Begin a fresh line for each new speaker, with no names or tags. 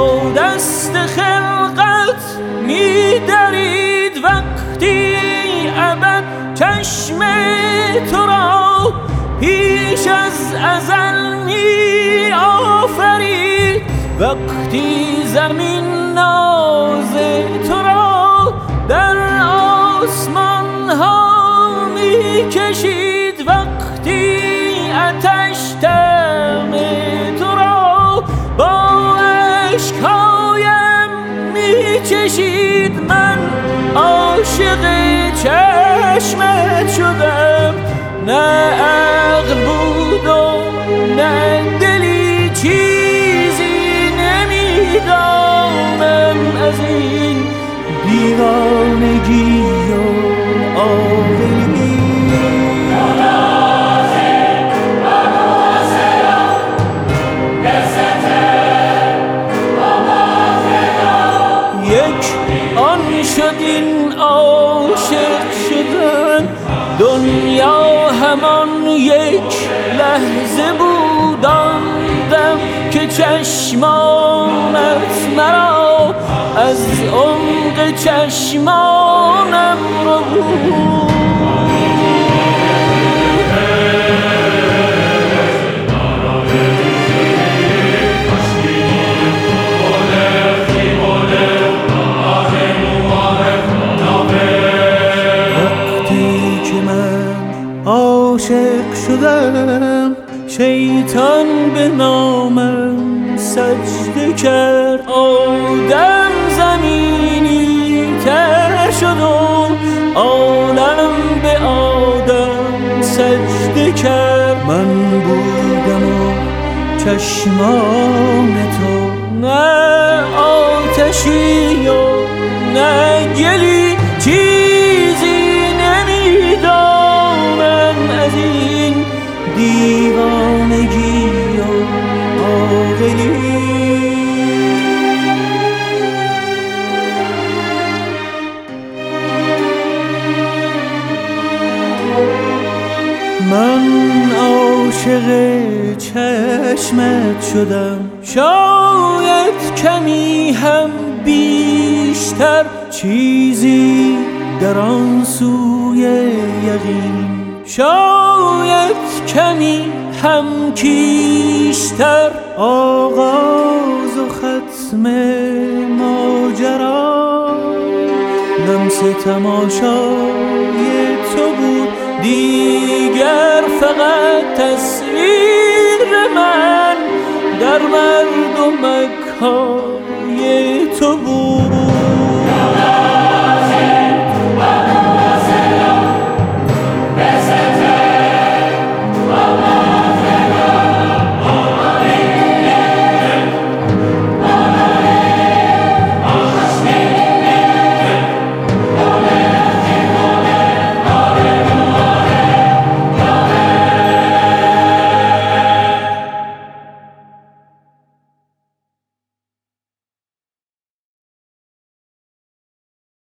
با دست خلقت می درید وقتی ابد چشم تو را پیش از ازل می آفرید وقتی زمین ناز تو را در آسمان ها می کشید وقتی آتش دم تو را با اشکهایم می چشید من عاشق چشمت شدم نه عقل بود و نه دلی چیزی نمیدانم از این دیوانگی و عاقلی یک آن شد این عاشق شدن دنیا همان یک لحظه بود آن دم که چشمانت مرا از عمق چشمانم رو عاشق شدم شیطان به نامم سجده کرد آدم زمینی تر شد و عالم به آدم سجده کرد من بودم و چشمان تو نه آتشی و نه گلی چیزی نمیدانم از این دیوانگی و عاقلی من عاشق چشمت شدم شاید کمی هم بیشتر چیزی در آن سوی یقین شاید کمی هم کیشتر آغاز و ختم ماجرا لمس تماشای تو بود دیگر فقط تصویر من در مردمک های تو بود